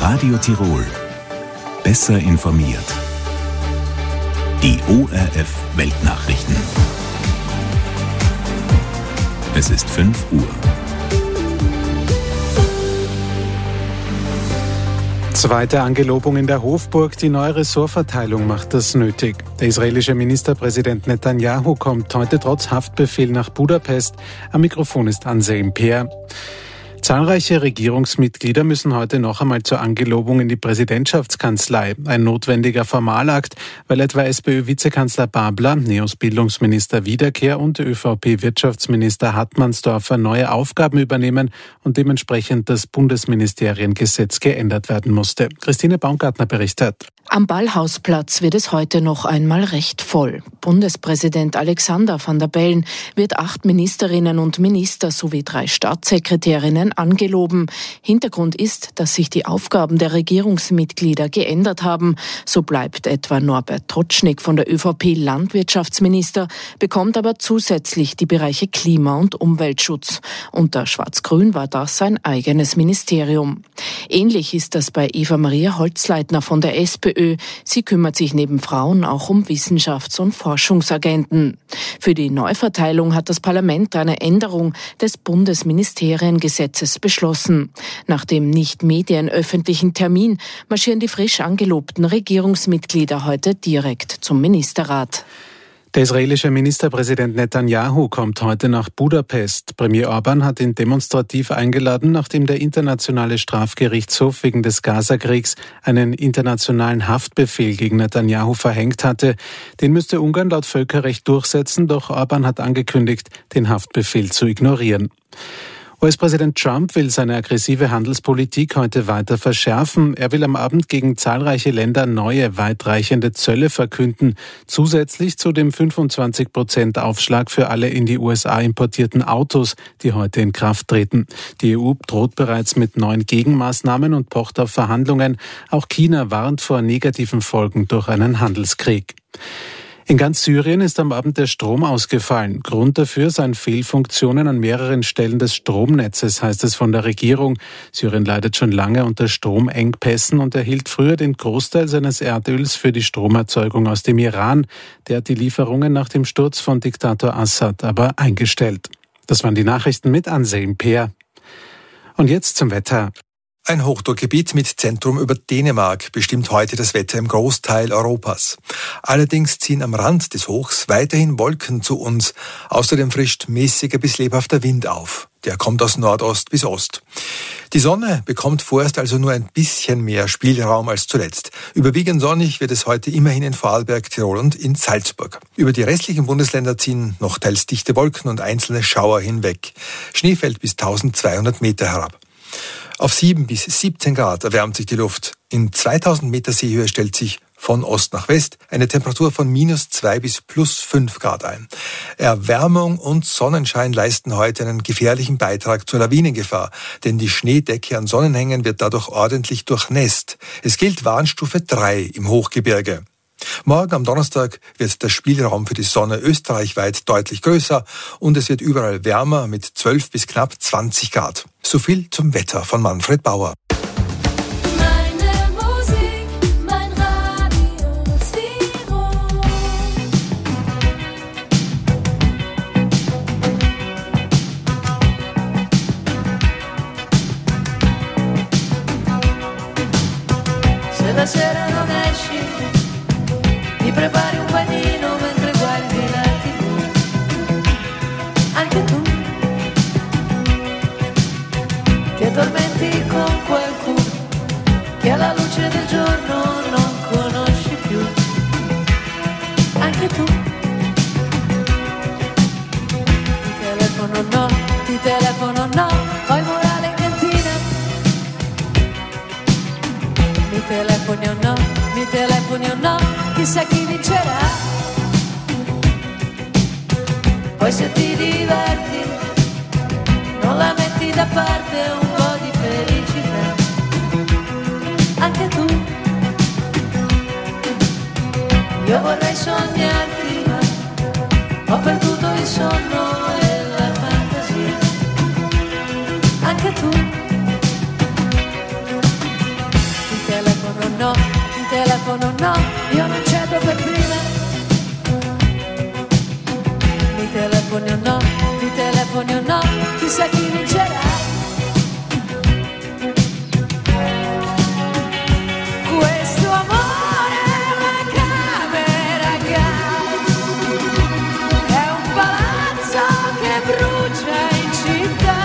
Radio Tirol. Besser informiert. Die ORF Weltnachrichten. Es ist 5 Uhr. Zweite Angelobung in der Hofburg. Die neue Ressortverteilung macht das nötig. Der israelische Ministerpräsident Netanyahu kommt heute trotz Haftbefehl nach Budapest. Am Mikrofon ist Anselm Peer. Zahlreiche Regierungsmitglieder müssen heute noch einmal zur Angelobung in die Präsidentschaftskanzlei. Ein notwendiger Formalakt, weil etwa SPÖ-Vizekanzler Babler, NEOS Bildungsminister Wiederkehr und ÖVP-Wirtschaftsminister Hartmannsdorfer neue Aufgaben übernehmen und dementsprechend das Bundesministeriengesetz geändert werden musste. Christine Baumgartner berichtet. Am Ballhausplatz wird es heute noch einmal recht voll. Bundespräsident Alexander Van der Bellen wird 8 Ministerinnen und Minister sowie 3 Staatssekretärinnen angeloben. Hintergrund ist, dass sich die Aufgaben der Regierungsmitglieder geändert haben. So bleibt etwa Norbert Totschnig von der ÖVP Landwirtschaftsminister, bekommt aber zusätzlich die Bereiche Klima- und Umweltschutz. Unter Schwarz-Grün war das sein eigenes Ministerium. Ähnlich ist das bei Eva-Maria Holzleitner von der SPÖ. Sie kümmert sich neben Frauen auch um Wissenschafts- und Forschungsagenten. Für die Neuverteilung hat das Parlament eine Änderung des Bundesministeriengesetzes beschlossen. Nach dem nicht medienöffentlichen Termin marschieren die frisch angelobten Regierungsmitglieder heute direkt zum Ministerrat. Der israelische Ministerpräsident Netanyahu kommt heute nach Budapest. Premier Orban hat ihn demonstrativ eingeladen, nachdem der Internationale Strafgerichtshof wegen des Gazakriegs einen internationalen Haftbefehl gegen Netanyahu verhängt hatte. Den müsste Ungarn laut Völkerrecht durchsetzen, doch Orban hat angekündigt, den Haftbefehl zu ignorieren. US-Präsident Trump will seine aggressive Handelspolitik heute weiter verschärfen. Er will am Abend gegen zahlreiche Länder neue, weitreichende Zölle verkünden, zusätzlich zu dem 25% Aufschlag für alle in die USA importierten Autos, die heute in Kraft treten. Die EU droht bereits mit neuen Gegenmaßnahmen und pocht auf Verhandlungen. Auch China warnt vor negativen Folgen durch einen Handelskrieg. In ganz Syrien ist am Abend der Strom ausgefallen. Grund dafür seien Fehlfunktionen an mehreren Stellen des Stromnetzes, heißt es von der Regierung. Syrien leidet schon lange unter Stromengpässen und erhielt früher den Großteil seines Erdöls für die Stromerzeugung aus dem Iran. Der hat die Lieferungen nach dem Sturz von Diktator Assad aber eingestellt. Das waren die Nachrichten mit Anselm Peer. Und jetzt zum Wetter. Ein Hochdruckgebiet mit Zentrum über Dänemark bestimmt heute das Wetter im Großteil Europas. Allerdings ziehen am Rand des Hochs weiterhin Wolken zu uns. Außerdem frischt mäßiger bis lebhafter Wind auf. Der kommt aus Nordost bis Ost. Die Sonne bekommt vorerst also nur ein bisschen mehr Spielraum als zuletzt. Überwiegend sonnig wird es heute immerhin in Vorarlberg, Tirol und in Salzburg. Über die restlichen Bundesländer ziehen noch teils dichte Wolken und einzelne Schauer hinweg. Schnee fällt bis 1200 Meter herab. Auf 7 bis 17 Grad erwärmt sich die Luft. In 2000 Meter Seehöhe stellt sich von Ost nach West eine Temperatur von -2 bis +5 Grad ein. Erwärmung und Sonnenschein leisten heute einen gefährlichen Beitrag zur Lawinengefahr, denn die Schneedecke an Sonnenhängen wird dadurch ordentlich durchnässt. Es gilt Warnstufe 3 im Hochgebirge. Morgen am Donnerstag wird der Spielraum für die Sonne österreichweit deutlich größer und es wird überall wärmer mit 12 bis knapp 20 Grad. So viel zum Wetter von Manfred Bauer. Prepari un panino mentre guardi la TV. Anche tu ti addormenti con qualcuno che alla luce del giorno non conosci più. Anche tu di telefono no, poi morale in cantina. Mi telefoni o no, chissà chi vincerà. Poi se ti diverti, non la metti da parte un po' di felicità. Anche tu, io vorrei sognarti, ma ho perduto il sonno e la fantasia. Anche tu, telefono no, io non cedo per prima. Mi telefoni o no, mi telefoni o no, chissà chi vincerà. Questo amore è una camera gas, è un palazzo che brucia in città.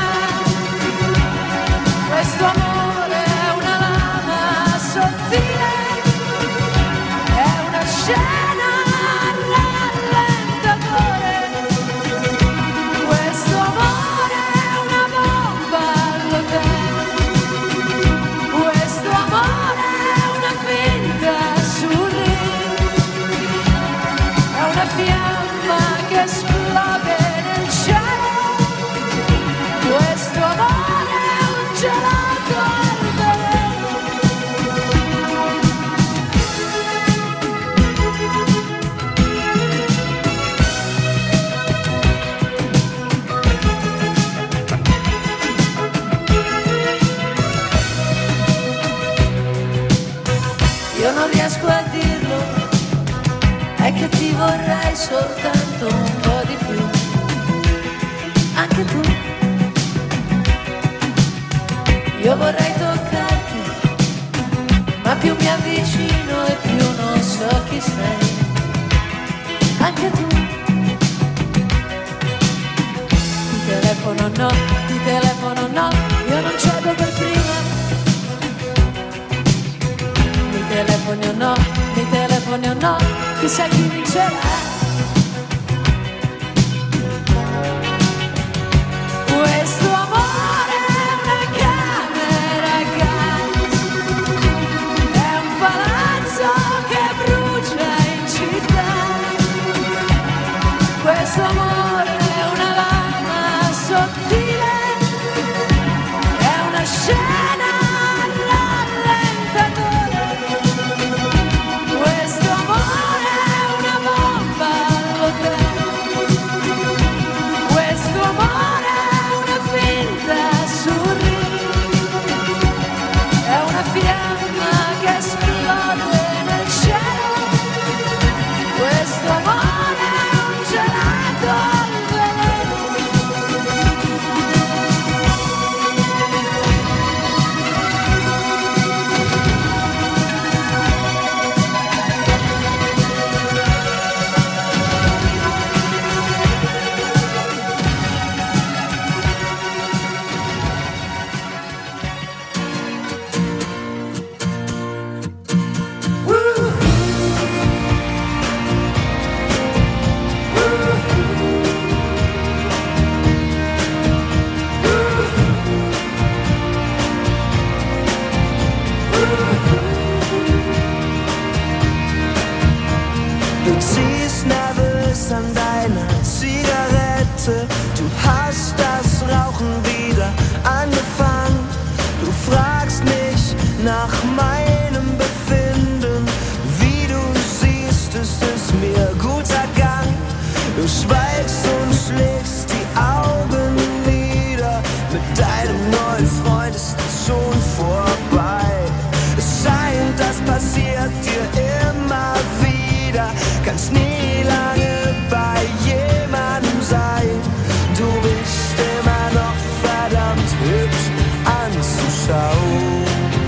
Questo amore è una lama sottile, è una scena rallentatore. Questo amore è una bomba all'hotel. Questo amore è una finta sul ring, è una fiamma che esplode nel cielo. Questo amore è un gelato al veleno. Io non riesco a dirlo, è che ti vorrei soltanto un po' di più. Anche tu. Io vorrei toccarti, ma più mi avvicino e più non so chi sei. Anche tu. Ti telefono no, io non cedo per prima. Mi telefoni o no, chissà chi vincerà. Questo amore è una camera gas, è un palazzo che brucia in città. Questo amore è una lama sottile, è una scena rallentatore. Questo amore è una bomba all'hotel. Questo amore è una finta sul ring, è una fiamma che esplode nel cielo. Questo amore è un gelato al veleno. Du ziehst nervös an deiner Zigarette, du hast das Rauchen wieder angefangen. Du fragst mich nach meinem Befinden, wie du siehst, es ist mir gut ergangen. Du schweigst und schlägst die Augen nieder, mit deinem neuen Freund ist es schon vorbei. Es scheint, das passiert dir immer wieder, kannst nie lange bei jemandem sein. Du bist immer noch verdammt hübsch anzuschauen.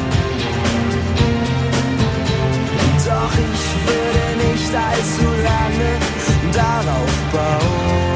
Doch ich würde nicht allzu lange darauf bauen.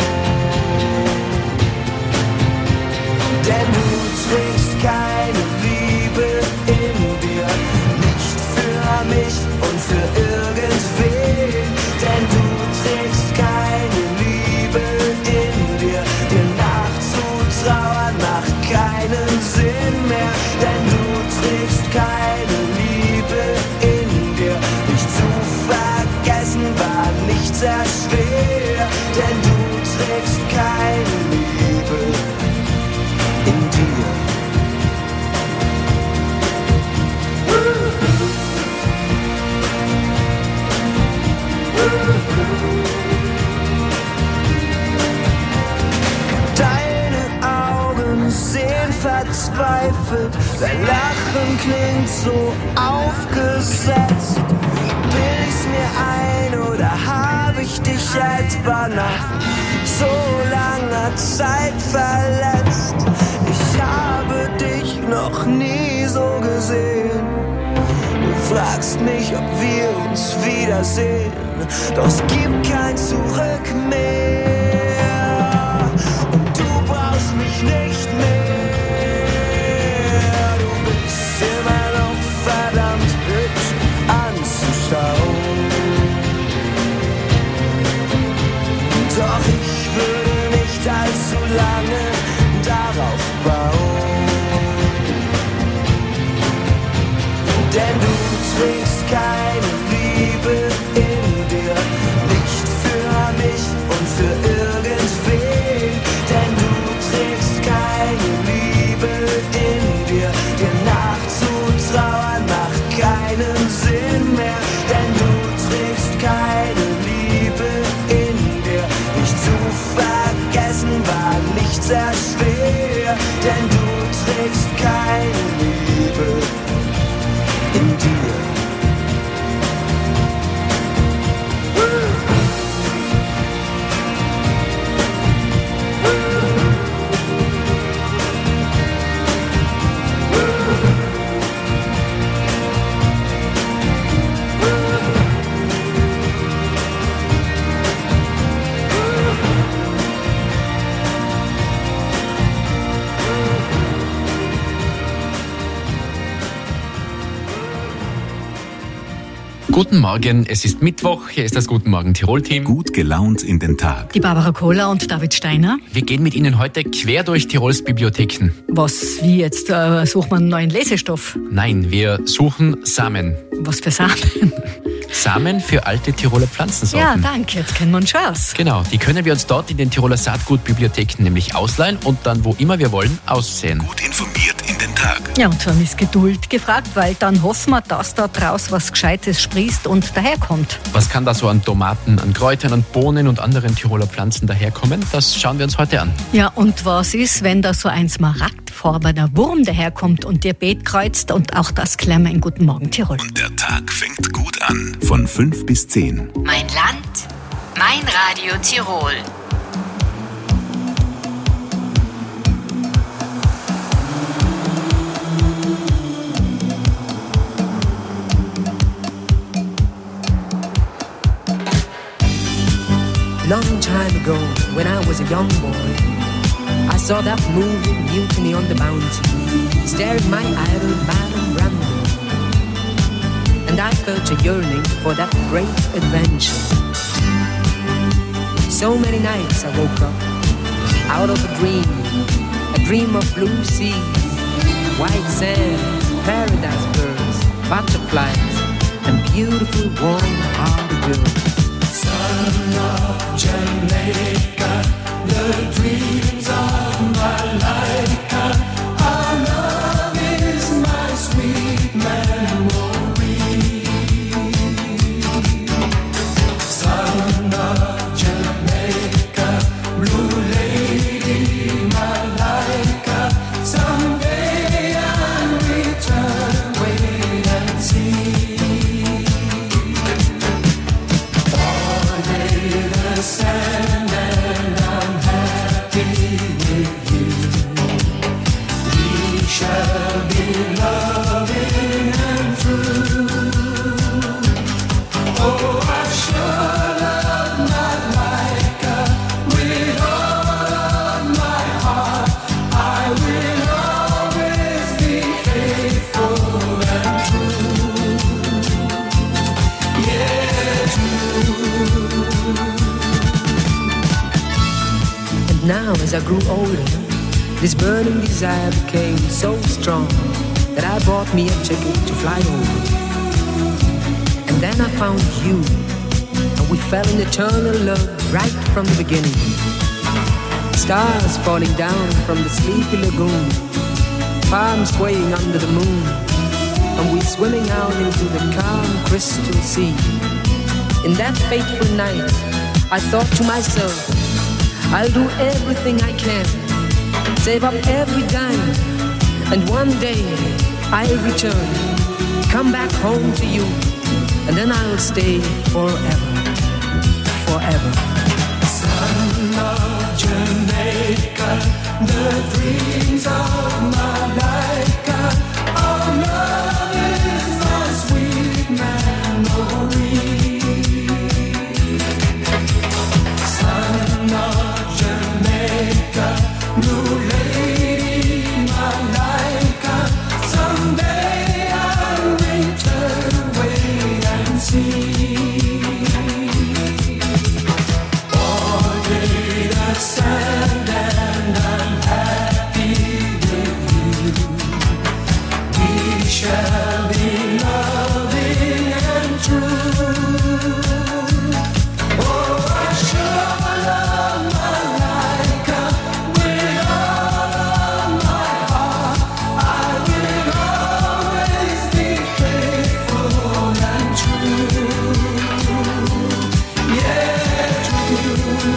Denn du trägst keine Liebe in dir, nicht für mich und für irgendwen. Denn du trägst keine Liebe in dir, dir nachzutrauern macht keinen Sinn mehr. Denn du trägst keine Liebe in dir, dich zu vergessen war nicht sehr schwer. Denn du trägst keine Liebe in dir. Deine Augen sehen verzweifelt, dein Lachen klingt so aufgesetzt. Bild ich's mir ein oder hab ich dich etwa nach so langer Zeit verletzt? Ich habe dich noch nie so gesehen. Du fragst mich, ob wir uns wiedersehen, doch es gibt kein Zurück mehr. Und du brauchst mich nicht mehr. Du bist immer noch verdammt hübsch anzuschauen. Doch ich würde nicht allzu lange darauf bauen. Denn du trägst keine Liebe in dir, nicht für mich und für irgendwen. Denn du trägst keine Liebe in dir, dir nachzutrauern macht keinen Sinn mehr. Denn du trägst keine Liebe in dir, dich zu vergessen war nicht sehr schwer. Denn du trägst keine Liebe in dir. Guten Morgen, es ist Mittwoch, hier ist das Guten Morgen Tirol-Team. Gut gelaunt in den Tag. Die Barbara Kohler und David Steiner. Wir gehen mit Ihnen heute quer durch Tirols Bibliotheken. Was, wie jetzt? Sucht man einen neuen Lesestoff? Nein, wir suchen Samen. Was für Samen? Samen für alte Tiroler Pflanzensorten. Ja, danke, jetzt kennen wir uns schon aus. Genau, die können wir uns dort in den Tiroler Saatgutbibliotheken nämlich ausleihen und dann, wo immer wir wollen, aussehen. Gut informiert in den Tag. Ja, und dann ist Geduld gefragt, weil dann hoffen wir, dass da draus was Gescheites sprießt und daherkommt. Was kann da so an Tomaten, an Kräutern, an Bohnen und anderen Tiroler Pflanzen daherkommen? Das schauen wir uns heute an. Ja, und was ist, wenn da so ein smaragdfarbener Wurm daherkommt und dir Beet kreuzt? Und auch das klären wir in Guten Morgen Tirol. Und der Tag fängt gut an. Von 5 bis 10. Mein Land, mein Radio Tirol. Long time ago, when I was a young boy, I saw that movie Mutiny on the Bounty, starring my idol Marlon Brando. And I felt a yearning for that great adventure. So many nights I woke up out of a dream of blue seas, white sands, paradise birds, butterflies, and beautiful warm-hearted girls. Son of Jamaica, the dreams of Malika, our love is my sweet memory. Son of Jamaica, blue lady Malika, someday I'll return, wait and see. Sand and I'm happy with you. We shall be loving and true. Oh, I sure love Malika with all of my heart. I will always be faithful and true. Yeah, true. Now as I grew older, this burning desire became so strong that I bought me a ticket to fly over. And then I found you, and we fell in eternal love right from the beginning. Stars falling down from the sleepy lagoon, palms swaying under the moon, and we swimming out into the calm crystal sea. In that fateful night, I thought to myself, I'll do everything I can, save up every dime, and one day I'll return, come back home to you, and then I will stay forever, forever. Son of Jamaica, the dreams of Malaika, our love is a sweet memory. Son of Jamaica, new lady Malaika, someday I'll return away and see. Sad and I'm happy with you. We shall be loving and true. Oh, I sure love Malaika with all of my heart. I will always be faithful and true. Yeah, true.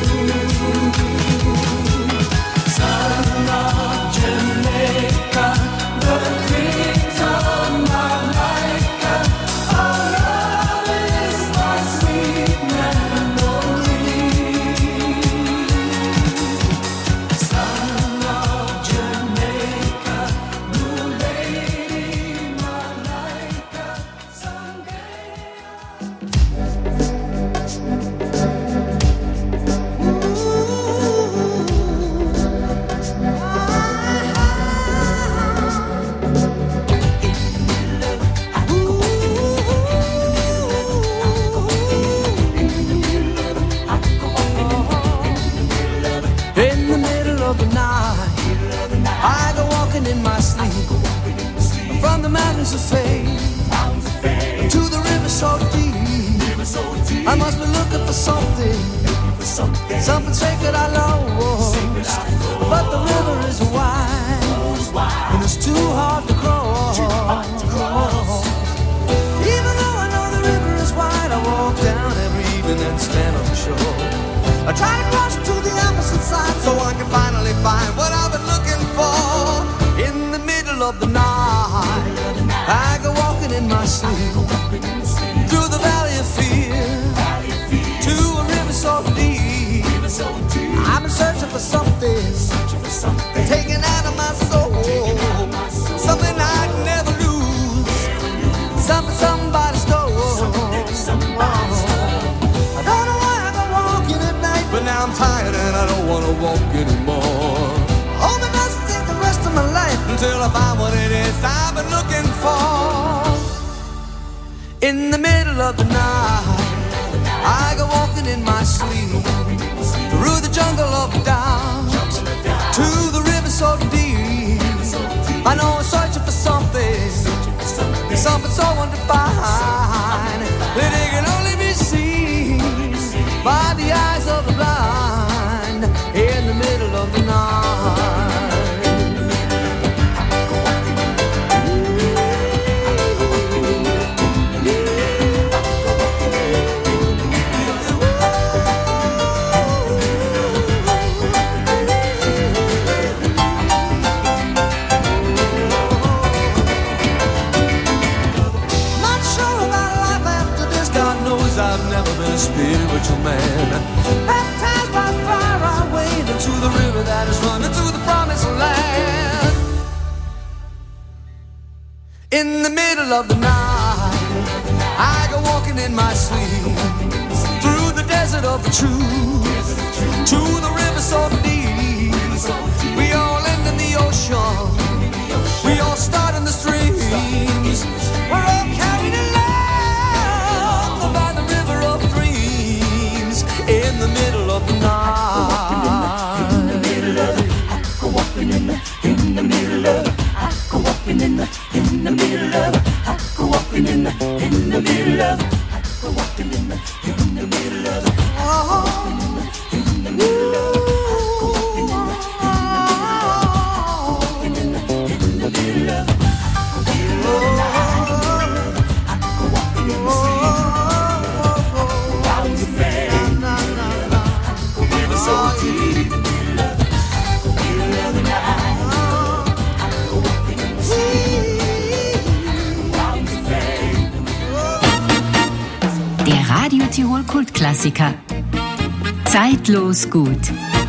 Son of Jamaica, the dreams of Malaika, our love is my sweet memory. Son of Jamaica, new lady Malaika, someday. In the middle of the night, I go walking in my sleep, from the mountains of fame to the river so deep. I must be looking for something sacred I lost. But the river is wide, and it's too hard to cross. Even though I know the river is wide, I walk down every evening and stand on the shore. I try to cross to the opposite side so I can finally find what I've been looking for. In the middle of the night, I go walking in my sleep through the valley of fear to a river so deep. I've been searching for something taken out of my soul, something I'd never lose, something somebody stole. I don't know why I go walking at night, but now I'm tired and I don't want to walk anymore. Hope it doesn't take the rest of my life until I find what it is I've been looking for. In the middle of the night, I go walking in my sleep through the jungle of doubt to the river so deep. I know I'm searching for something so undefined that it can only be seen by the eyes of the blind. In the middle of the night. I've never been a spiritual man. Baptized by fire, I wade into the river that is running to the promised land. In the middle of the night, I go walking in my sleep through the desert of the truth to the river so deep. We all end in the ocean, we all start in the streams. We're all carried along by the river of dreams. In the middle of the night, in the middle of it, I go walking in the middle of it, I go walking in the middle of it, I go walking in the middle of it, I go walking in the middle of it. Oh, in the middle of it, I go walking in the middle of it. Kultklassiker. Zeitlos gut.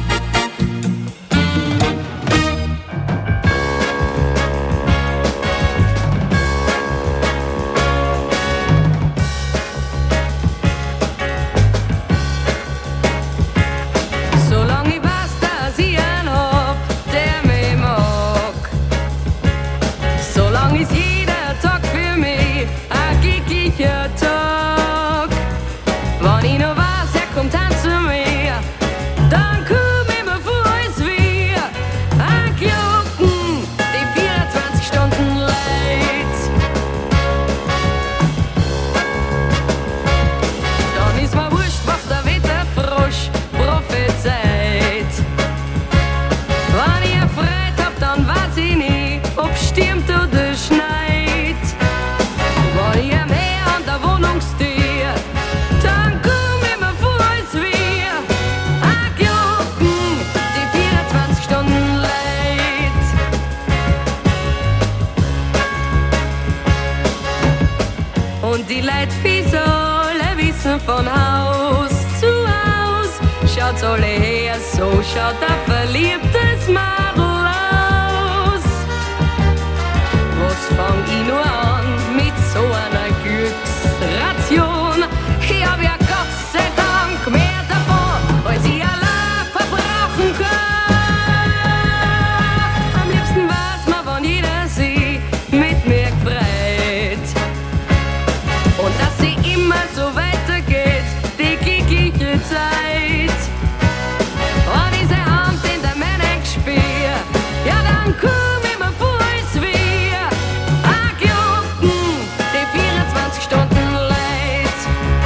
Von Haus zu Haus schaut's alle her, so schaut ein verliebtes Madel aus. Was fang ich nur an mit so einer Glücksration? Ich hab ja Gott sei Dank mehr davon, als ich allein verbrauchen kann. Am liebsten weiß man, wann jeder sie mit mir gefreut. Und dass sie immer so weitergeht, die gickige Zeit. Und diese Hand in der Männer spür, ja dann komm ich mir vor, als wir angejucken, die 24 Stunden Leid.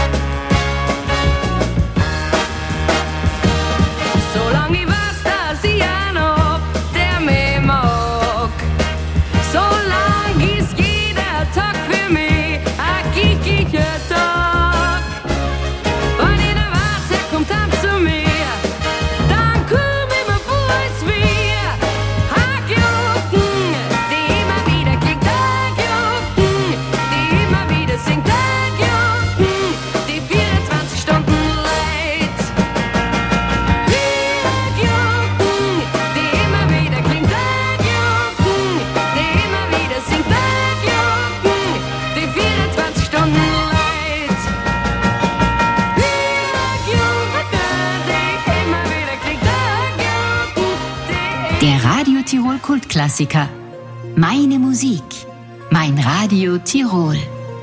Solange ich weiß, dass ich einen hab, der mich mag, solange ist jeder Tag für mich ein gickiger Tag. Wenn ich nicht weiß, er kommt dann zu mir, dann komm ich mir vor, als wir angejucken, die immer wieder klingt, angejucken, die immer wieder singt, angejucken, die 24 Stunden Leid. Angejucken, die immer wieder klingt, angejucken, die immer wieder singt, angejucken, die 24 Stunden Leid. Der Radio Tirol Kultklassiker. Meine Musik. Mein Radio Tirol.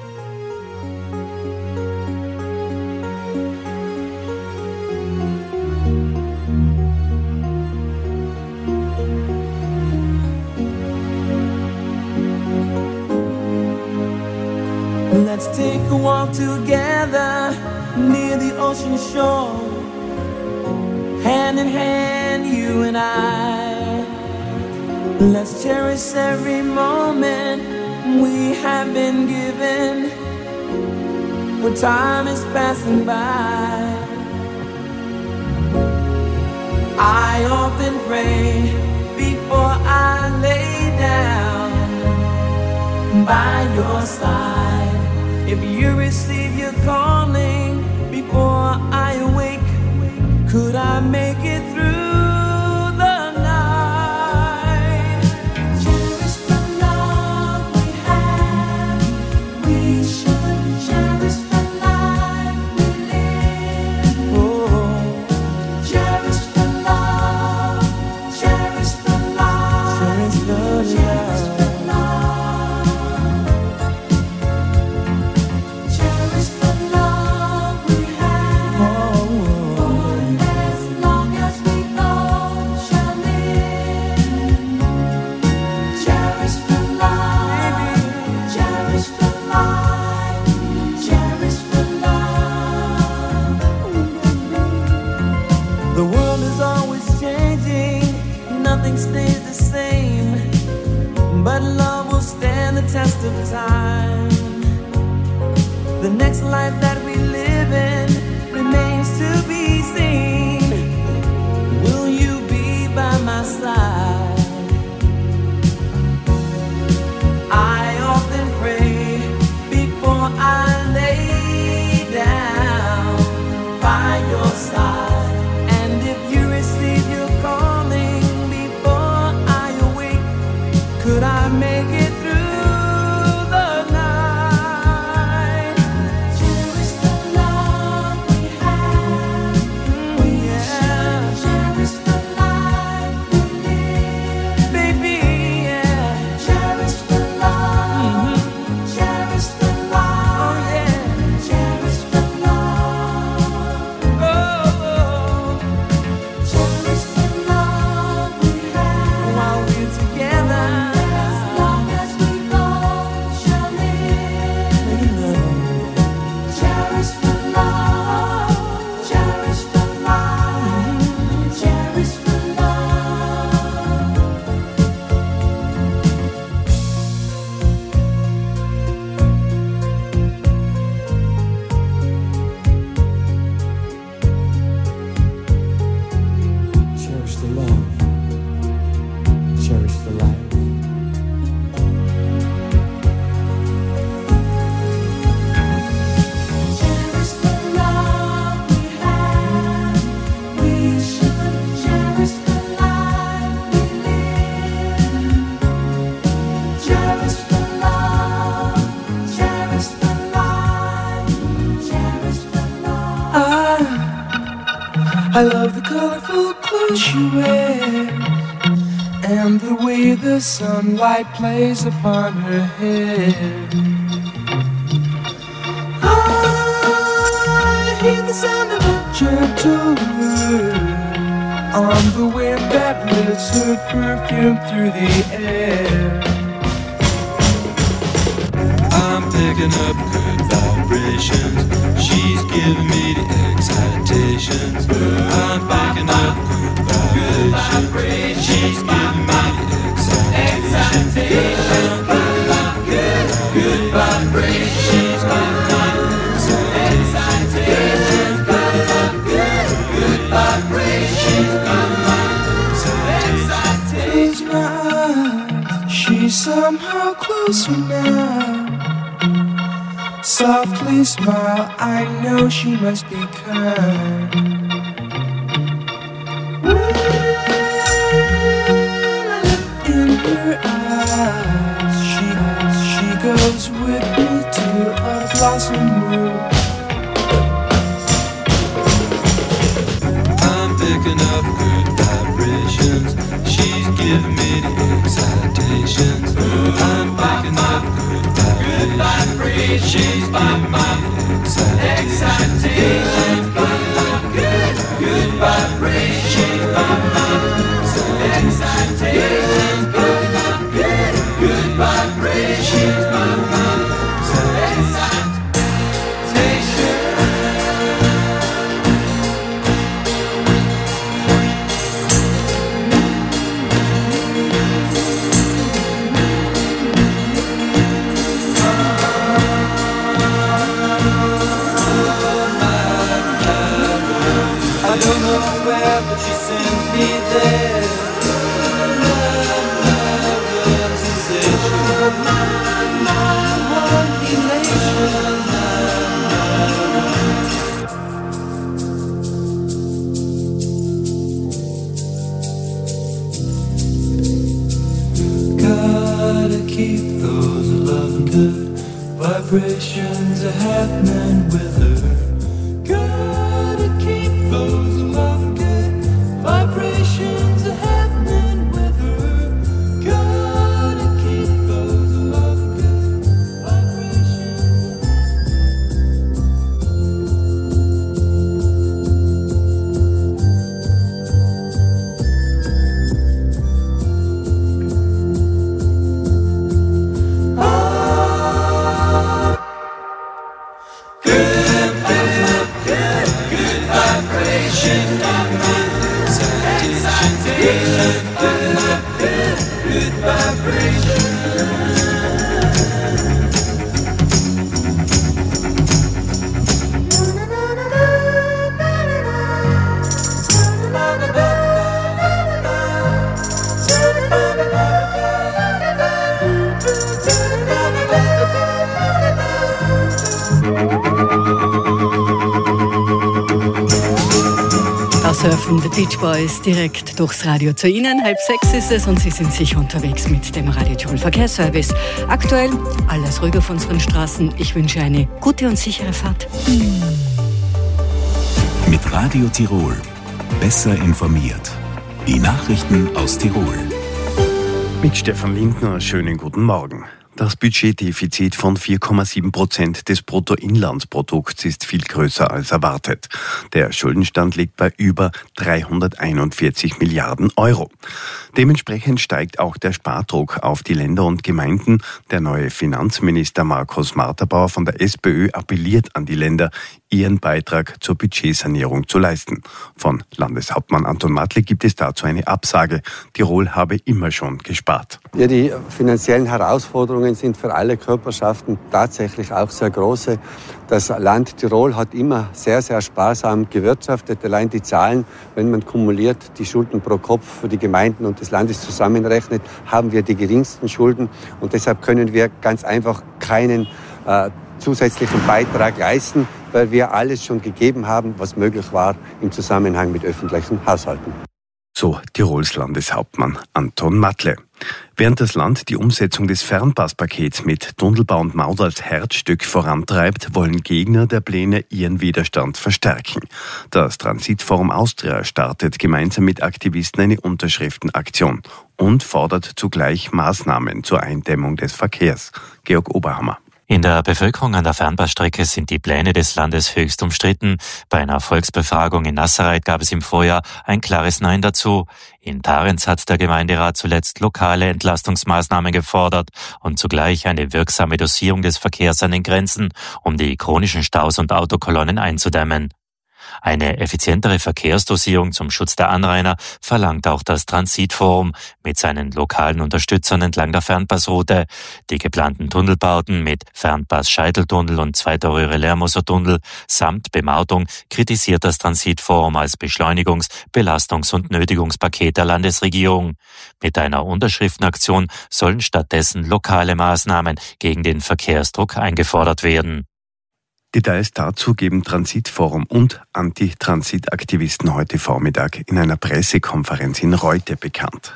Let's take a walk together near the ocean shore. Hand in hand, you and I. Let's cherish every moment we have been given, for time is passing by. I often pray before I lay down by your side. If you receive your calling before I awake, could I make it through the night? Cherish the love we have. We should cherish the life we live. Oh, cherish the love. Cherish the love. Cherish the love. Cherish the love. Cherish the love we have. For as long as we all shall live. Cherish the love. Cherish the life. Cherish the love. The world is always changing. Nothing stays the same. But love will stand the test of time. The next life that we live in remains to be seen. Will you be by my side? I often pray before I lay down I love the colorful clothes she wears and the way the sunlight plays upon her hair. I hear the sound of a gentle word on the wind that lifts her perfume through the air. I'm picking up good vibrations. She's giving me the excitations. I'm picking up good vibrations. She's giving me the excitations. Good vibrations. She's giving me the excitations. Good vibrations. Close my eyes. She's somehow closer now. Softly smile, I know she must be kind. In her eyes, she goes with me to a blossom room. I'm picking up good vibrations. She's giving me the excitations. I'm picking up good vibrations. She's giving me the excitations. Good vibrations. Excitations. Good vibrations. I don't know where, but she sends me there. Love, sensation. One elation. Gotta keep those loving good vibrations are happening with her. Gotta keep those loving good vibrations are happening with her. Gotta keep those loving good vibrations. Surfen the Beach Boys direkt durchs Radio zu Ihnen. 5:30 ist es und Sie sind sicher unterwegs mit dem Radio Tirol Verkehrsservice. Aktuell alles ruhig auf unseren Straßen. Ich wünsche eine gute und sichere Fahrt. Mit Radio Tirol besser informiert. Die Nachrichten aus Tirol. Mit Stefan Lindner, schönen guten Morgen. Das Budgetdefizit von 4,7% des Bruttoinlandsprodukts ist viel größer als erwartet. Der Schuldenstand liegt bei über 341 Milliarden Euro. Dementsprechend steigt auch der Spardruck auf die Länder und Gemeinden. Der neue Finanzminister Markus Marterbauer von der SPÖ appelliert an die Länder, ihren Beitrag zur Budgetsanierung zu leisten. Von Landeshauptmann Anton Mattle gibt es dazu eine Absage. Tirol habe immer schon gespart. Ja, die finanziellen Herausforderungen sind für alle Körperschaften tatsächlich auch sehr große. Das Land Tirol hat immer sehr, sehr sparsam gewirtschaftet. Allein die Zahlen, wenn man kumuliert die Schulden pro Kopf für die Gemeinden und des Landes zusammenrechnet, haben wir die geringsten Schulden. Und deshalb können wir ganz einfach keinen zusätzlichen Beitrag leisten, weil wir alles schon gegeben haben, was möglich war im Zusammenhang mit öffentlichen Haushalten. So Tirols Landeshauptmann Anton Matle. Während das Land die Umsetzung des Fernpasspakets mit Tunnelbau und Maut als Herzstück vorantreibt, wollen Gegner der Pläne ihren Widerstand verstärken. Das Transitforum Austria startet gemeinsam mit Aktivisten eine Unterschriftenaktion und fordert zugleich Maßnahmen zur Eindämmung des Verkehrs. Georg Oberhammer. In der Bevölkerung an der Fernpassstrecke sind die Pläne des Landes höchst umstritten. Bei einer Volksbefragung in Nassereit gab es im Vorjahr ein klares Nein dazu. In Parenz hat der Gemeinderat zuletzt lokale Entlastungsmaßnahmen gefordert und zugleich eine wirksame Dosierung des Verkehrs an den Grenzen, um die chronischen Staus und Autokolonnen einzudämmen. Eine effizientere Verkehrsdosierung zum Schutz der Anrainer verlangt auch das Transitforum mit seinen lokalen Unterstützern entlang der Fernpassroute. Die geplanten Tunnelbauten mit Fernpass-Scheiteltunnel und zweiter Röhre-Lermoser-Tunnel samt Bemautung kritisiert das Transitforum als Beschleunigungs-, Belastungs- und Nötigungspaket der Landesregierung. Mit einer Unterschriftenaktion sollen stattdessen lokale Maßnahmen gegen den Verkehrsdruck eingefordert werden. Details dazu geben Transitforum und Anti-Transit-Aktivisten heute Vormittag in einer Pressekonferenz in Reute bekannt.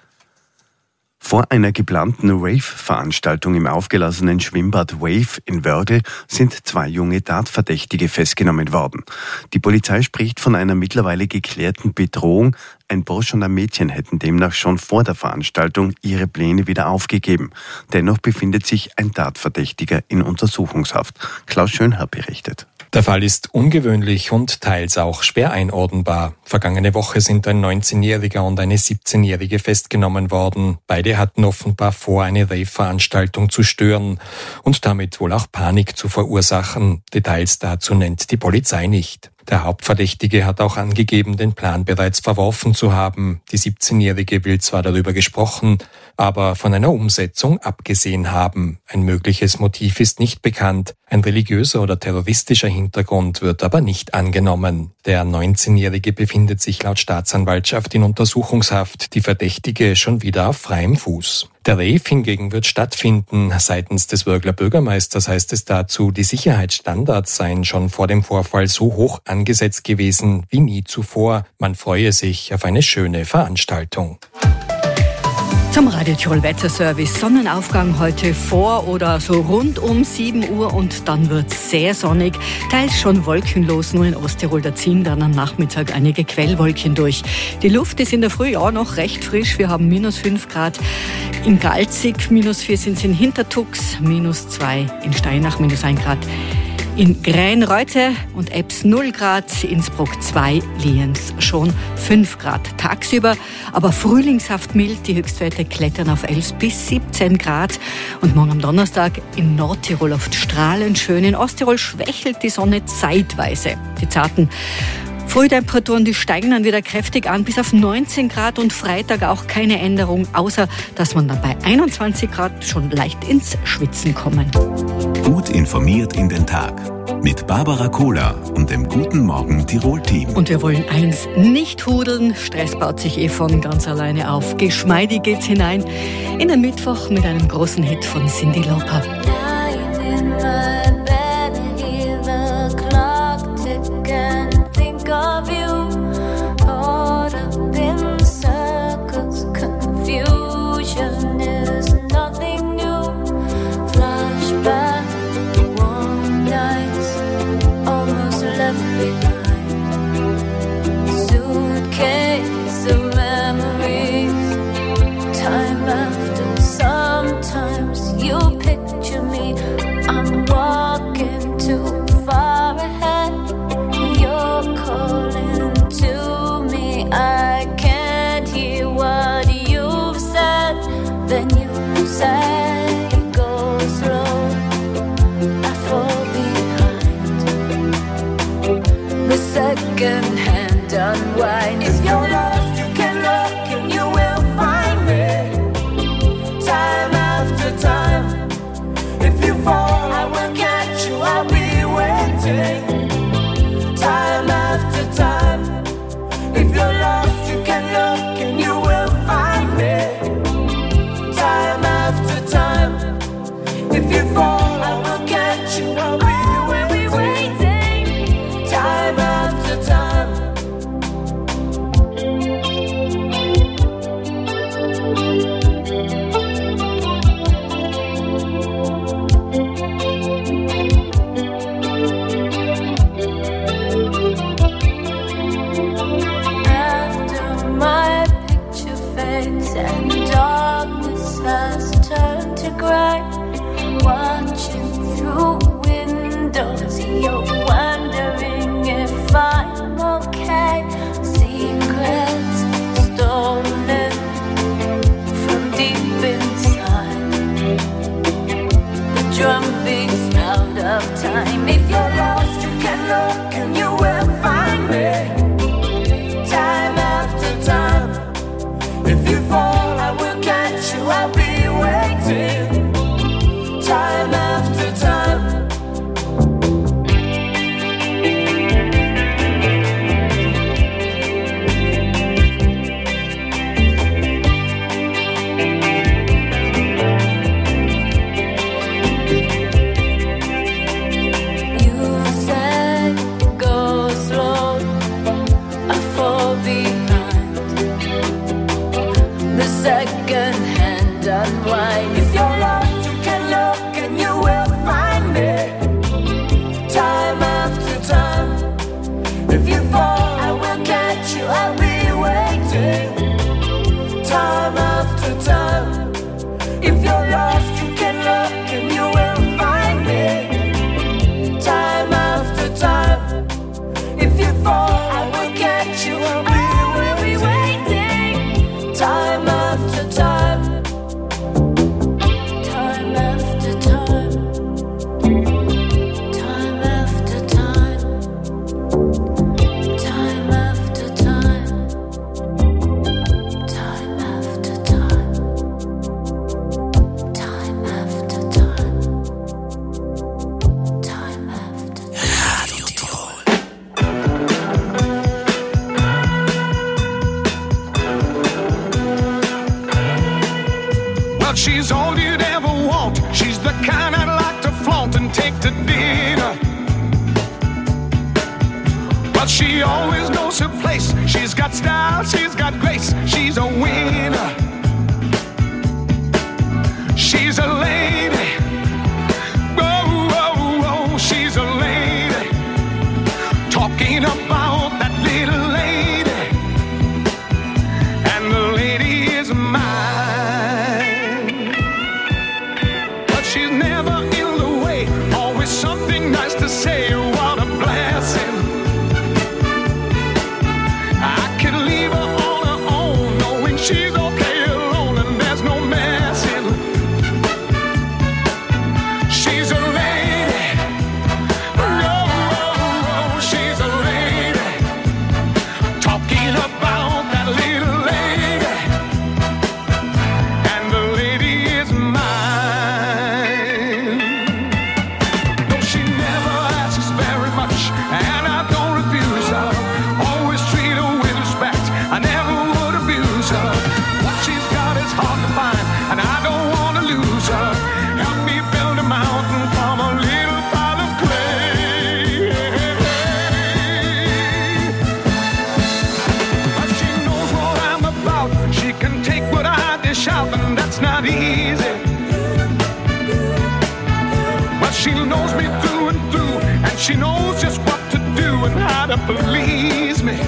Vor einer geplanten Rave-Veranstaltung im aufgelassenen Schwimmbad Wave in Wörgl sind 2 junge Tatverdächtige festgenommen worden. Die Polizei spricht von einer mittlerweile geklärten Bedrohung. Ein Bursch und ein Mädchen hätten demnach schon vor der Veranstaltung ihre Pläne wieder aufgegeben. Dennoch befindet sich ein Tatverdächtiger in Untersuchungshaft. Klaus Schönherr berichtet. Der Fall ist ungewöhnlich und teils auch schwer einordnbar. Vergangene Woche sind ein 19-Jähriger und eine 17-Jährige festgenommen worden. Beide hatten offenbar vor, eine Rave-Veranstaltung zu stören und damit wohl auch Panik zu verursachen. Details dazu nennt die Polizei nicht. Der Hauptverdächtige hat auch angegeben, den Plan bereits verworfen zu haben. Die 17-Jährige will zwar darüber gesprochen, aber von einer Umsetzung abgesehen haben. Ein mögliches Motiv ist nicht bekannt. Ein religiöser oder terroristischer Hintergrund wird aber nicht angenommen. Der 19-Jährige befindet sich laut Staatsanwaltschaft in Untersuchungshaft, die Verdächtige schon wieder auf freiem Fuß. Der Rave hingegen wird stattfinden. Seitens des Wörgler Bürgermeisters heißt es dazu, die Sicherheitsstandards seien schon vor dem Vorfall so hoch angesetzt gewesen wie nie zuvor. Man freue sich auf eine schöne Veranstaltung. Zum Radio Tirol Wetterservice. Sonnenaufgang heute vor oder so rund um 7 Uhr und dann wird es sehr sonnig. Teils schon wolkenlos, nur in Osttirol, da ziehen dann am Nachmittag einige Quellwolken durch. Die Luft ist in der Früh auch noch recht frisch. Wir haben -5 Grad in Galzig, -4 sind es in Hintertux, -2 in Steinach, -1 Grad. In Grain-Reute und Ebbs 0 Grad, Innsbruck 2, Lienz schon 5 Grad tagsüber. Aber frühlingshaft mild, die Höchstwerte klettern auf 11 bis 17 Grad. Und morgen am Donnerstag in Nordtirol oft strahlend schön. In Osttirol schwächelt die Sonne zeitweise. Die zarten Frühtemperaturen, die steigen dann wieder kräftig an, bis auf 19 Grad und Freitag auch keine Änderung, außer dass man dann bei 21 Grad schon leicht ins Schwitzen kommen. Gut informiert in den Tag mit Barbara Kohler und dem Guten Morgen Tirol-Team. Und wir wollen eins, nicht hudeln. Stress baut sich von ganz alleine auf. Geschmeidig geht's hinein in den Mittwoch mit einem großen Hit von Cyndi Lauper. Time after, sometimes you picture me watching through windows. You're wondering if I'm okay. Secrets stolen from deep inside. The drum beats out of time. If you're lost, you can look and you will find me. Time after time. If you fall, I will catch you. I'll be waiting. Time after time. You said go slow, I fall behind. The second hand unwind. If you're lost, you can look and you will find me. Time after time. If you fall, I will catch you. I'll be waiting. Time after time. If you're lost, you can look and you will find me. Time after time. If you fall, I will catch you. I'll be waiting. Time after time. Time after time. Time after time. Time after time. Time after time. Time after time. Time after Radio Tirol. Well, she's all you'd ever want. She's the kind I'd like to flaunt and take to dinner. But she always knows her place. She's got style, she's got grace. She's a winner. She's a lady. Oh, oh, oh, she's a lady. Talking about that little lady. And the lady is mine. But she's never in the way. Always something nice to say. What a blessing. I could leave her on her own, knowing she's okay alone and there's no messing. She's a lady. Oh, oh, oh, she's a lady. Talking about that little lady. And the lady is mine. Though she never asks very much, and I don't refuse her. Always treat her with respect. I never would abuse her. What she's got is hard to find, and I don't want to lose her. Help me build a mountain from a little pile of clay. But she knows what I'm about. She can take what I dish out, and that's not easy. But she knows me through and through, and she knows just what to do and how to please me.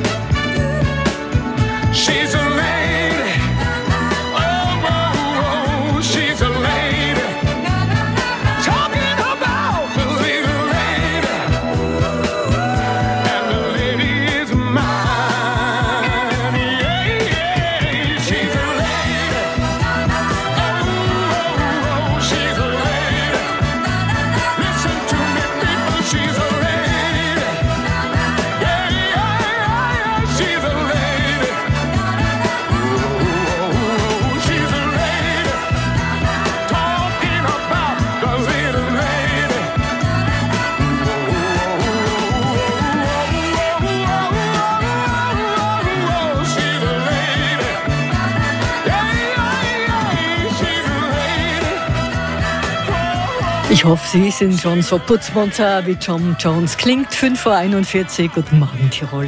She's a lady. Oh, oh, oh, she's a lady. Talking about the little lady. And the lady is mine. Yeah, yeah, she's a lady. Oh, oh, oh, she's a lady. Listen to me, people, she's a lady. Yeah, yeah, yeah, she's a lady. Oh, she's a lady. Talking about the little lady. Oh, she's a lady. Yeah, yeah, yeah, she's a lady. Ich hoffe, Sie sind schon so putzmunter wie John Jones. Klingt 5:41 Uhr. Guten Morgen, Tirol.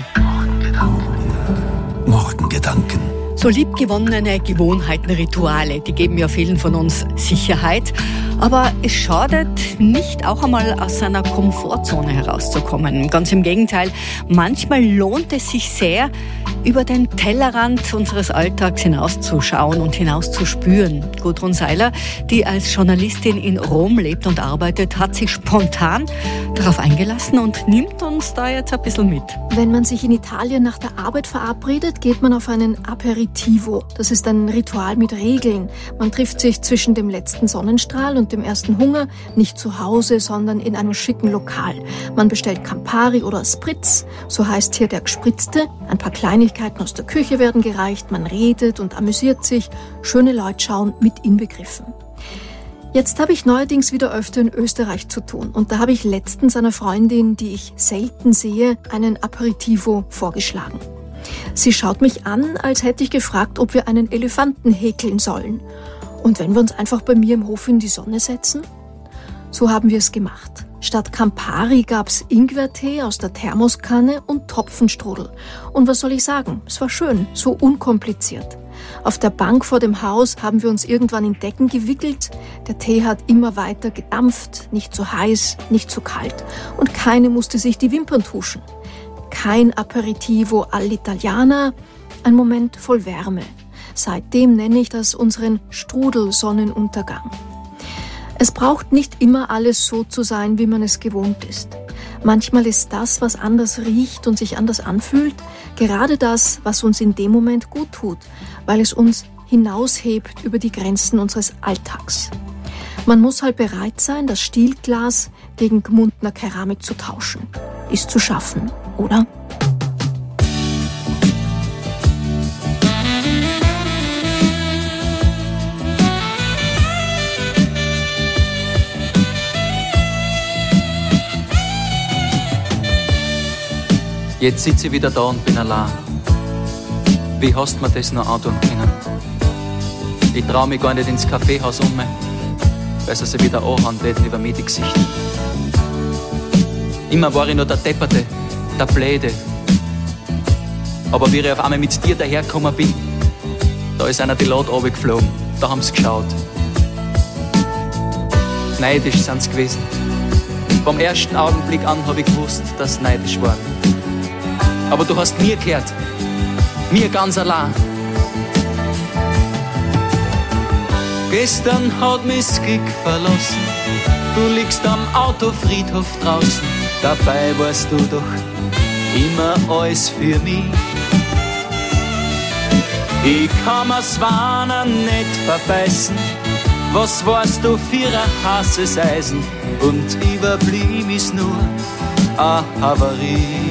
Morgengedanken. So liebgewonnene Gewohnheiten, Rituale, die geben ja vielen von uns Sicherheit. Aber es schadet nicht, auch einmal aus seiner Komfortzone herauszukommen. Ganz im Gegenteil, manchmal lohnt es sich sehr, über den Tellerrand unseres Alltags hinauszuschauen und hinauszuspüren. Gudrun Seiler, die als Journalistin in Rom lebt und arbeitet, hat sich spontan darauf eingelassen und nimmt uns da jetzt ein bisschen mit. Wenn man sich in Italien nach der Arbeit verabredet, geht man auf einen Aperitivo. Das ist ein Ritual mit Regeln. Man trifft sich zwischen dem letzten Sonnenstrahl und dem ersten Hunger, nicht zu Hause, sondern in einem schicken Lokal. Man bestellt Campari oder Spritz, so heißt hier der Gespritzte. Ein paar Kleinigkeiten aus der Küche werden gereicht, man redet und amüsiert sich. Schöne Leute schauen mit inbegriffen. Jetzt habe ich neuerdings wieder öfter in Österreich zu tun und da habe ich letztens einer Freundin, die ich selten sehe, einen Aperitivo vorgeschlagen. Sie schaut mich an, als hätte ich gefragt, ob wir einen Elefanten häkeln sollen. Und wenn wir uns einfach bei mir im Hof in die Sonne setzen? So haben wir es gemacht. Statt Campari gab's Ingwertee aus der Thermoskanne und Topfenstrudel. Und was soll ich sagen? Es war schön, so unkompliziert. Auf der Bank vor dem Haus haben wir uns irgendwann in Decken gewickelt. Der Tee hat immer weiter gedampft, nicht zu heiß, nicht zu kalt. Und keine musste sich die Wimpern tuschen. Kein Aperitivo all'Italiana, ein Moment voll Wärme. Seitdem nenne ich das unseren Strudelsonnenuntergang. Es braucht nicht immer alles so zu sein, wie man es gewohnt ist. Manchmal ist das, was anders riecht und sich anders anfühlt, gerade das, was uns in dem Moment gut tut, weil es uns hinaushebt über die Grenzen unseres Alltags. Man muss halt bereit sein, das Stielglas gegen Gmundner Keramik zu tauschen. Ist zu schaffen, oder? Jetzt sitze ich wieder da und bin allein. Wie hast du mir das noch antun können? Ich trau mich gar nicht ins Kaffeehaus um, weil sie sich wieder anhauen täten über mir die Gesichter. Immer war ich nur der Depperte, der Bläde. Aber wie ich auf einmal mit dir dahergekommen bin, da ist einer die Lade runtergeflogen, da haben sie geschaut. Neidisch sind sie gewesen. Vom ersten Augenblick an habe ich gewusst, dass sie neidisch waren. Aber du hast mir gehört, mir ganz allein. Gestern hat mich das Glück verlassen, du liegst am Autofriedhof draußen, dabei warst du doch immer alles für mich. Ich kann mir's Warnen nicht verbeißen, was warst du für ein heißes Eisen, und überblieb ist nur a Havarie.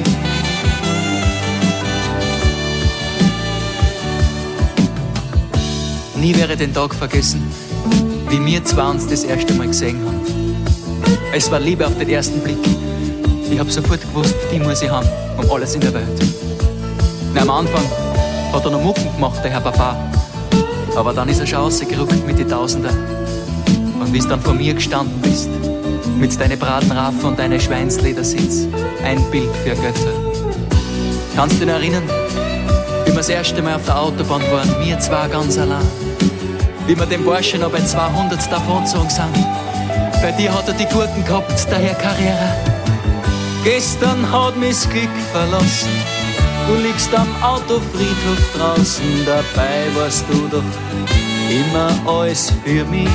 Nie werde ich den Tag vergessen, wie wir zwei uns das erste Mal gesehen haben. Es war Liebe auf den ersten Blick. Ich hab sofort gewusst, die muss ich haben, um alles in der Welt. Und am Anfang hat er noch Mucken gemacht, der Herr Papa. Aber dann ist er schon rausgerückt mit den Tausender. Und wie du dann vor mir gestanden bist, mit deinen Bratenraffen und deinem Schweinsledersitz, ein Bild für Götter. Kannst du dich noch erinnern, wie wir das erste Mal auf der Autobahn waren, wir zwei ganz allein? Wie wir dem Burschen noch bei 200 davongezogen sind. Bei dir hat er die Gurken gehabt, der Herr Carrera. Gestern hat mich das Glück verlassen, du liegst am Autofriedhof draußen, dabei warst du doch immer alles für mich.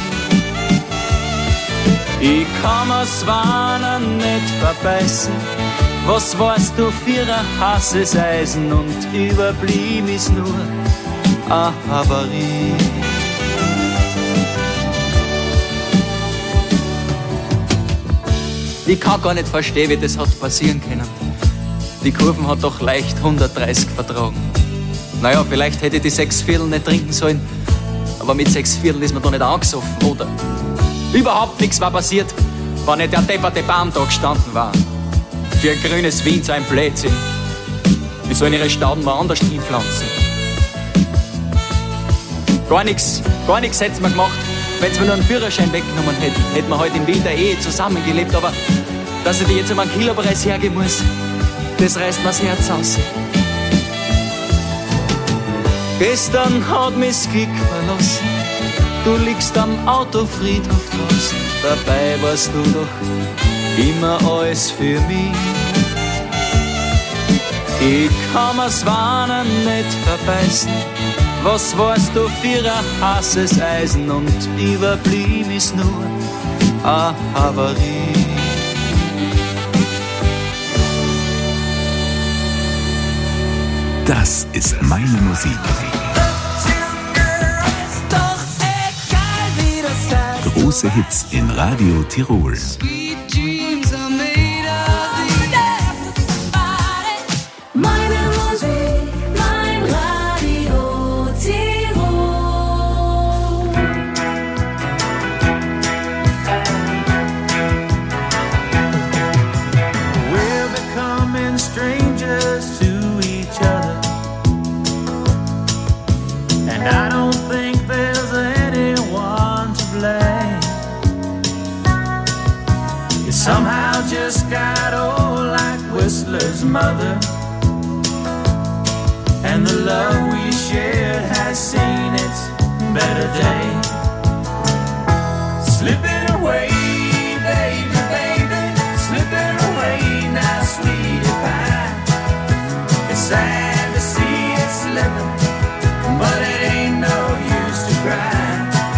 Ich kann mir's Warnen nicht verbeißen, was warst du für ein heißes Eisen, und überblieb ist nur a Havarie. Ich kann gar nicht verstehen, wie das hat passieren können. Die Kurven hat doch leicht 130 vertragen. Naja, vielleicht hätte ich die 6 Viertel nicht trinken sollen, aber mit 6 Viertel ist man doch nicht angesoffen, oder? Überhaupt nichts war passiert, wenn nicht der depperte Baum da gestanden war. Für ein grünes Wien so ein Blödsinn. Die sollen ihre Stauden woanders hinpflanzen. Gar nichts hätten wir gemacht, wenn sie mir nur einen Führerschein weggenommen hätten. Hätten wir heute in wilder Ehe zusammengelebt, aber dass ich die jetzt um einen Kilopreis hergeben muss, das reißt mir das Herz aus. Gestern hat mich das Glück verlassen, Du liegst am Autofriedhof draußen, dabei warst du doch immer alles für mich. Ich kann mir's Warnen nicht verbeißen, was warst du für ein heißes Eisen und überblieb ist nur a Havarie. Das ist meine Musik. Große Hits in Radio Tirol. Meine Musik, mein Radio Tirol. We're becoming strangers to each other, and I don't think there's anyone to blame. You somehow just got old like Whistler's mother, and the love we shared has seen its better days. Slipping away, baby, baby, slipping away now, sweetie pie. It's sad to see it slipping, but it ain't no use to cry.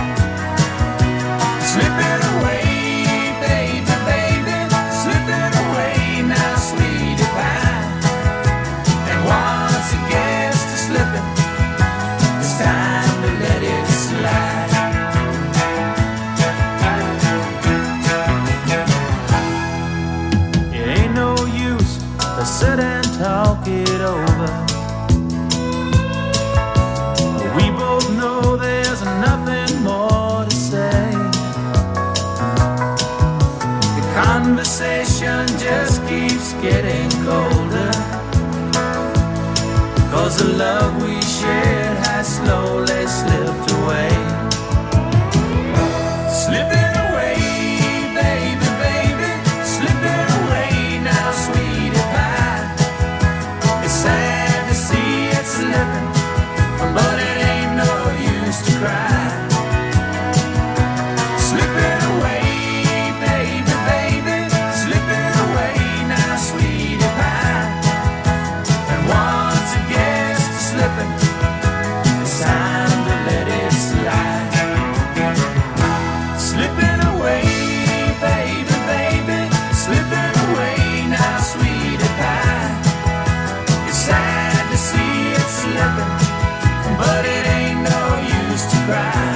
Slipping away, baby, baby, slipping away now, sweetie pie. And once it gets to slipping, it's time to let it slide. It ain't no use to sit and talk it over. We both know there's nothing more to say. The conversation just keeps getting colder, 'cause the love we shared has slowly slipped away. Slipping away, baby, baby, slipping away now, sweetie pie. It's sad to see it slipping, but it ain't no use to cry. Slipping away, baby, baby, slipping away now, sweetie pie. And once it gets to slipping, it's time to let it slide. Slipping away, baby, baby, slipping away now, sweetie pie. It's sad to see it slipping, but it ain't no use to cry.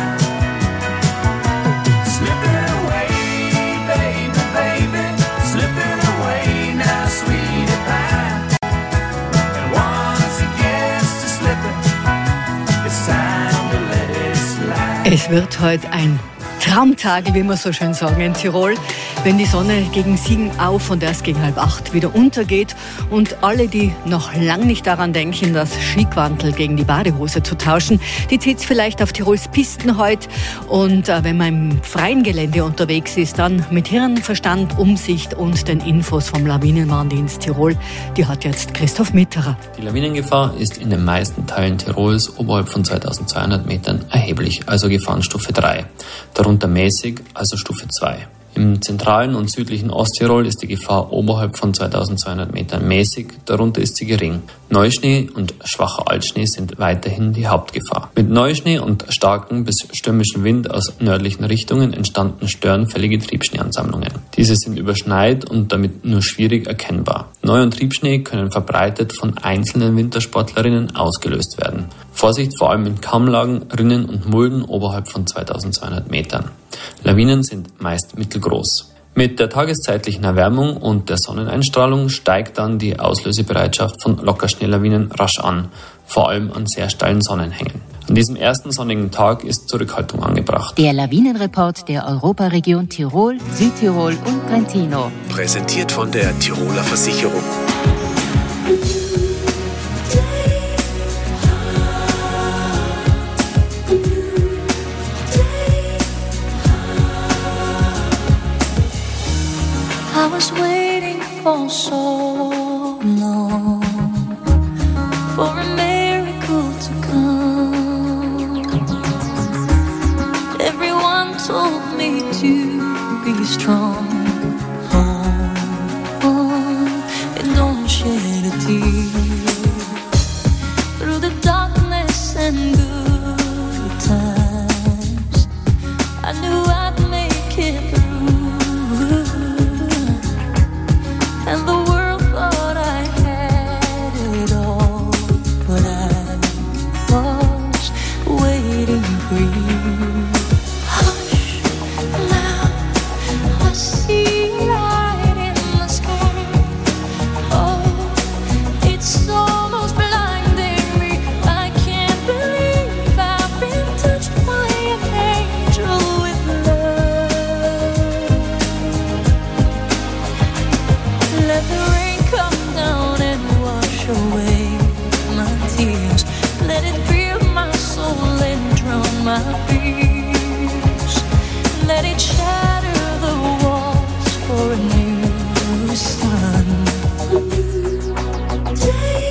Slipping away, baby, baby, slipping away now, sweetie pie. And once it gets to slipping, it's time to let it slide. Es wird heute ein Traumtag, wie wir so schön sagen in Tirol, wenn die Sonne gegen 7 auf und erst gegen 7:30 wieder untergeht und alle, die noch lang nicht daran denken, das Skiquantel gegen die Badehose zu tauschen, die zieht's vielleicht auf Tirols Pisten heute und wenn man im freien Gelände unterwegs ist, dann mit Hirn, Verstand, Umsicht und den Infos vom Lawinenwarndienst Tirol, die hat jetzt Christoph Mitterer. Die Lawinengefahr ist in den meisten Teilen Tirols oberhalb von 2200 Metern erheblich, also Gefahrenstufe 3. Darunter mäßig, also Stufe 2. Im zentralen und südlichen Osttirol ist die Gefahr oberhalb von 2200 Metern mäßig, darunter ist sie gering. Neuschnee und schwacher Altschnee sind weiterhin die Hauptgefahr. Mit Neuschnee und starkem bis stürmischem Wind aus nördlichen Richtungen entstanden störenfällige Triebschneeansammlungen. Diese sind überschneit und damit nur schwierig erkennbar. Neu- und Triebschnee können verbreitet von einzelnen Wintersportlerinnen ausgelöst werden. Vorsicht vor allem in Kammlagen, Rinnen und Mulden oberhalb von 2200 Metern. Lawinen sind meist mittelgroß. Mit der tageszeitlichen Erwärmung und der Sonneneinstrahlung steigt dann die Auslösebereitschaft von Lockerschneelawinen rasch an, vor allem an sehr steilen Sonnenhängen. An diesem ersten sonnigen Tag ist Zurückhaltung angebracht. Der Lawinenreport der Europaregion Tirol, Südtirol und Trentino. Präsentiert von der Tiroler Versicherung. I was waiting for so long for a miracle to come. darkness and good times. I knew I'd make it through, and the world thought I had it all, but I was waiting for you. Hush, now I see light in the sky. Oh, it's almost blinding me. I can't believe I've been touched by an angel with love. Let the rain come down and wash away my tears. Let it fill my soul and drown my fears. Let it shatter the walls for a new sun. A new day.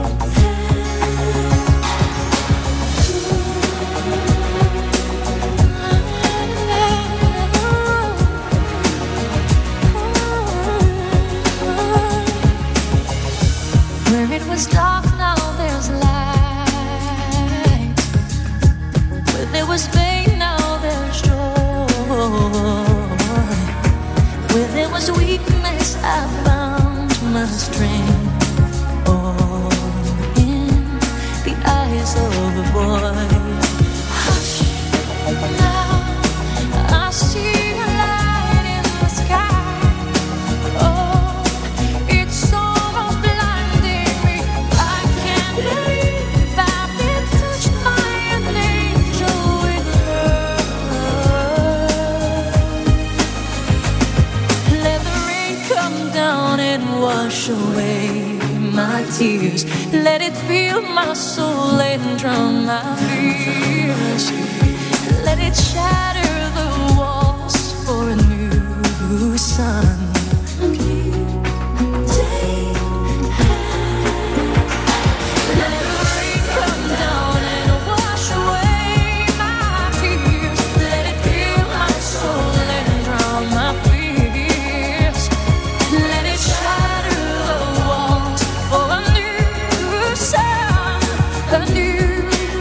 Where it was dark, now there's light. Where there was pain, now there's joy. Where there was weakness, I found my strength. Oh, in the eyes of a boy. Hush, now I see a light in the sky. Oh, it's almost blinding me. I can't believe I've been touched by an angel with love. Let the rain come down and wash away my tears. Let it fill my soul and drown my fears. Let it shatter the walls for a new sun. A new day. Let the rain come down and wash away my tears. Let it fill my soul and drown my fears. Let it shatter the walls for a new sun, a new day.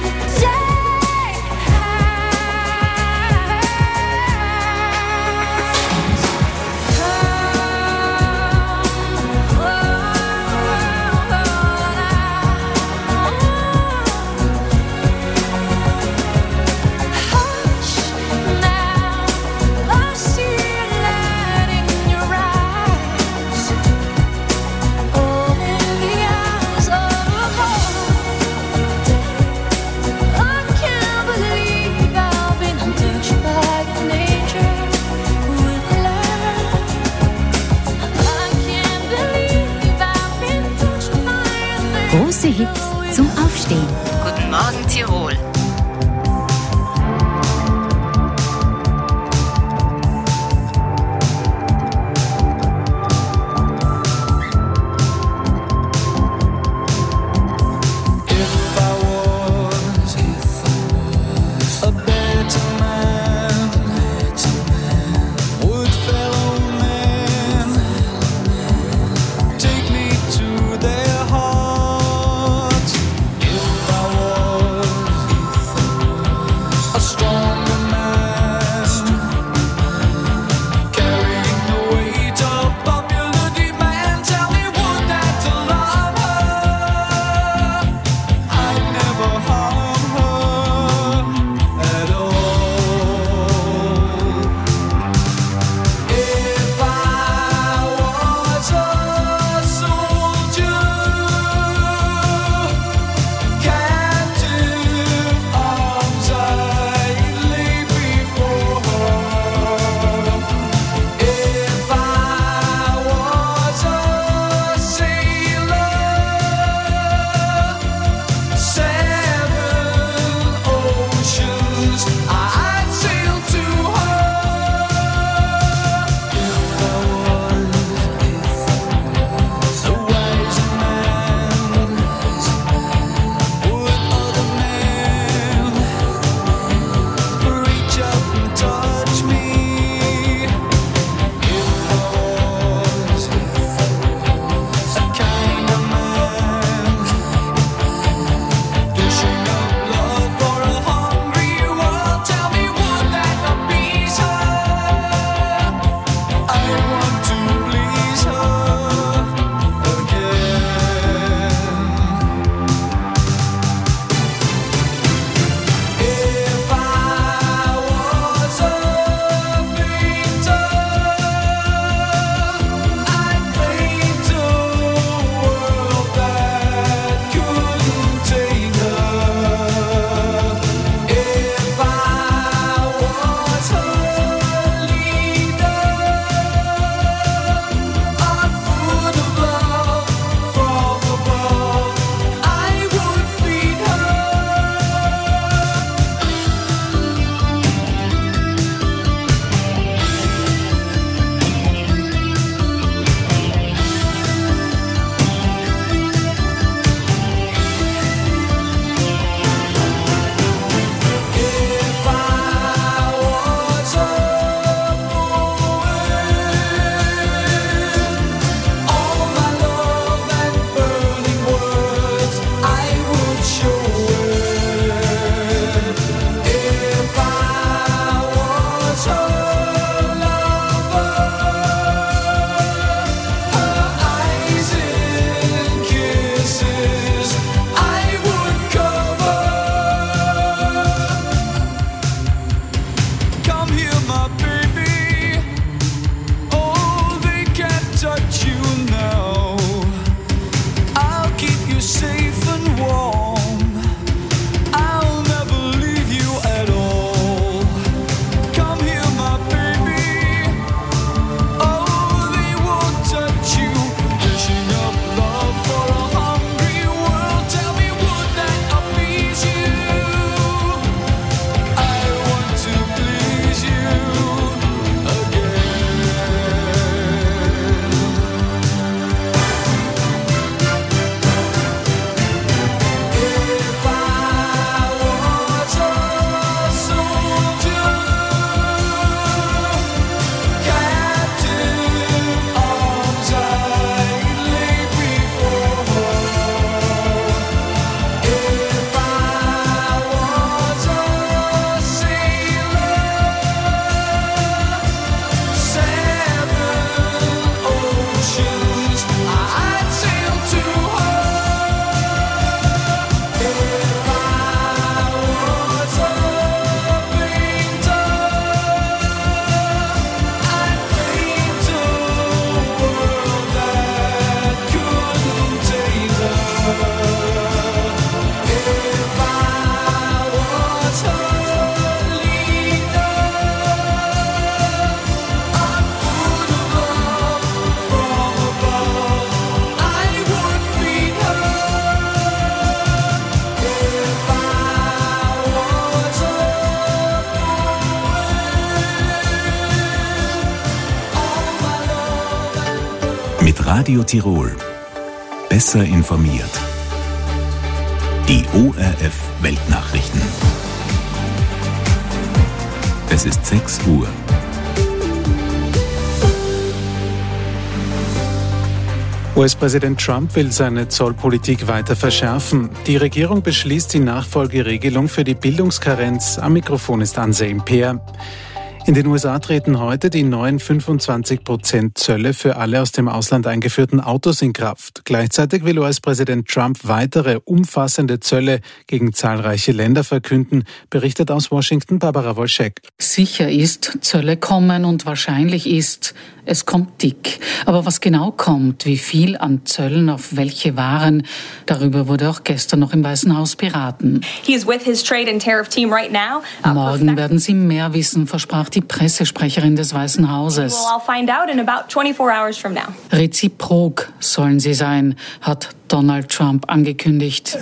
Hush, now I see a light in your eyes. Oh, in the eyes of a boy. I can't believe I've been touched by an angel with love. I can't believe I've been touched by an angel. Große Hits zum Aufstehen. Guten Morgen Tirol. If I was a better man, would fellow men take me to their hearts? If I was Radio Tirol. Besser informiert. Die ORF Weltnachrichten. Es ist 6 Uhr. US-Präsident Trump will seine Zollpolitik weiter verschärfen. Die Regierung beschließt die Nachfolgeregelung für die Bildungskarenz. Am Mikrofon ist Anselm Peer. In den USA treten heute die neuen 25% Zölle für alle aus dem Ausland eingeführten Autos in Kraft. Gleichzeitig will US-Präsident Trump weitere umfassende Zölle gegen zahlreiche Länder verkünden, berichtet aus Washington Barbara Wolschek. Sicher ist, Zölle kommen und wahrscheinlich ist, es kommt dick. Aber was genau kommt, wie viel an Zöllen auf welche Waren, darüber wurde auch gestern noch im Weißen Haus beraten. Morgen werden Sie mehr wissen, versprach die Pressesprecherin des Weißen Hauses. Reziprok sollen sie sein, hat Donald Trump angekündigt.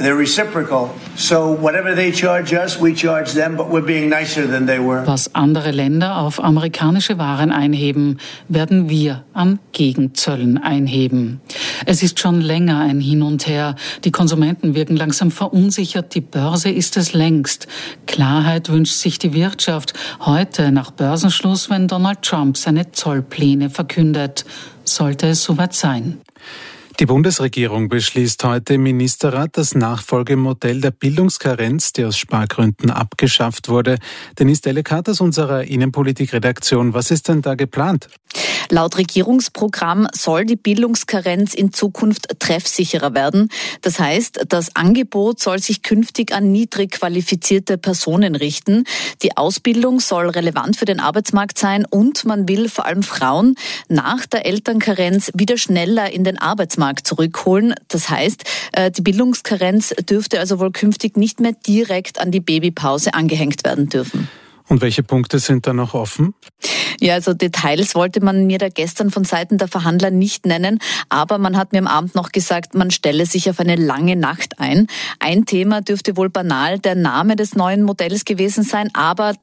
Was andere Länder auf amerikanische Waren einheben, werden wir an Gegenzöllen einheben. Es ist schon länger ein Hin und Her. Die Konsumenten wirken langsam verunsichert. Die Börse ist es längst. Klarheit wünscht sich die Wirtschaft. Heute nach Börsenschluss, wenn Donald Trump seine Zollpläne verkündet. Sollte es soweit sein. Die Bundesregierung beschließt heute im Ministerrat das Nachfolgemodell der Bildungskarenz, die aus Spargründen abgeschafft wurde. Denise Delekat aus unserer Innenpolitik-Redaktion. Was ist denn da geplant? Laut Regierungsprogramm soll die Bildungskarenz in Zukunft treffsicherer werden. Das heißt, das Angebot soll sich künftig an niedrig qualifizierte Personen richten. Die Ausbildung soll relevant für den Arbeitsmarkt sein und man will vor allem Frauen nach der Elternkarenz wieder schneller in den Arbeitsmarkt zurückholen. Das heißt, die Bildungskarenz dürfte also wohl künftig nicht mehr direkt an die Babypause angehängt werden dürfen. Und welche Punkte sind da noch offen? Ja, also Details wollte man mir da gestern von Seiten der Verhandler nicht nennen, aber man hat mir am Abend noch gesagt, man stelle sich auf eine lange Nacht ein. Ein Thema dürfte wohl banal der Name des neuen Modells gewesen sein, aber